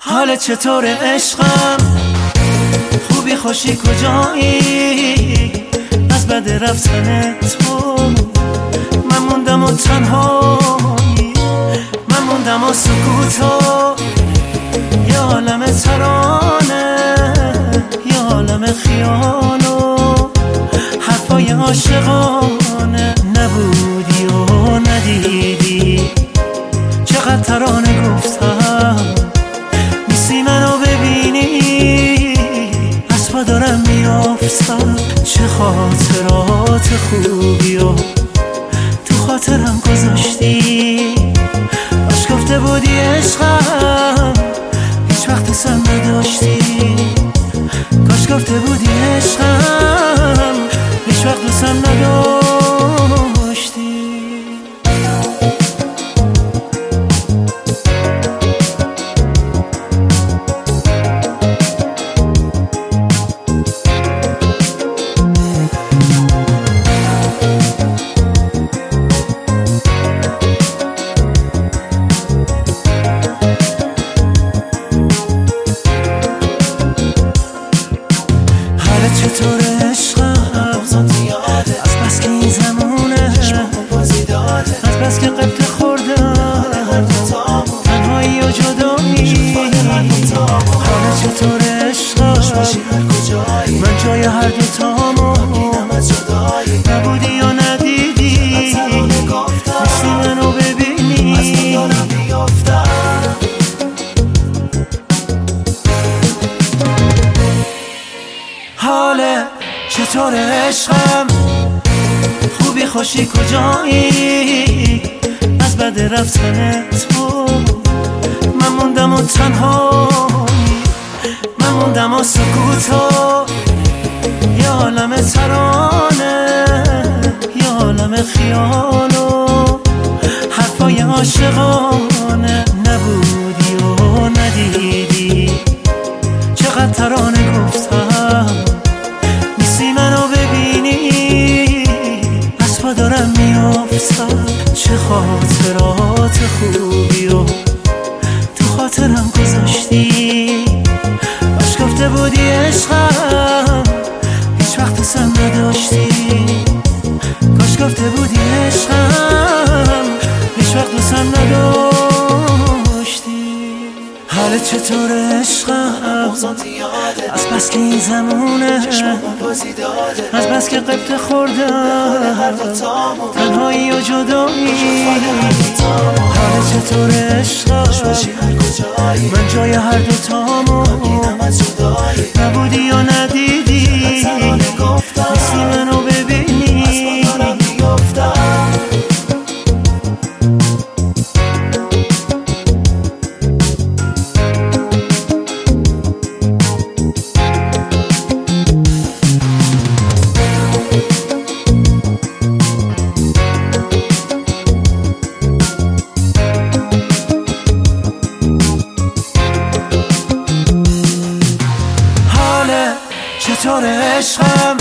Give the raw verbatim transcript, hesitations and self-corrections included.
حال چطور عشقم؟ خوبی خوشی کجایی؟ از بد رفتن تو من موندم و تنهایی، من موندم و سکوت و یه عالم ترانه، یه عالم خیال و حرفای عاشقانه. نبودی و ندیدی چقدر ترانه گفتم، نیستی منو ببینی از پا دارم میافتم. چه خاطرات خوبی و تو خاطرم گذاشتی، کاش گفته بودی عشقم هیچ وقت دوستم نداشتی، کاش گفته بودی عشقم هیچ وقت دوستم نداشتی. چطور عشقم؟ از بس که این زمونه، از بس که قبط خوردم تنهایی و جدایی. حالا چطور عشقم؟ من جای هر دو تامو نبودی یا ندیدی، نیستی منو ببینی. حاله چطور عشقم؟ خوبی خوشی کجایی؟ از بد رفتن تو من موندم و تنهایی، من موندم و سکوت و یه عالم ترانه، یه عالم خیال و حرفای عاشقانه. نبودی و ندیدی چقدر ترانه گفتم، نیستی منو ببینی از پا دارم میافتم. چه خاطرات خوبی و تو خاطرم گذاشتی، کاش گفته بودی عشقم هیچ وقت دوستم نداشتی، کاش گفته بودی عشقم هیچ وقت دوستم نداشتی. حال چطور عشقم؟ از بس که این زمونه، از بس که قبط خوردم تنهایی و جدایی. حال چطور عشقم؟ من جای هر دو تامو نبودی یا ندیدی، نیستی منو ببینی. چطور عشقم؟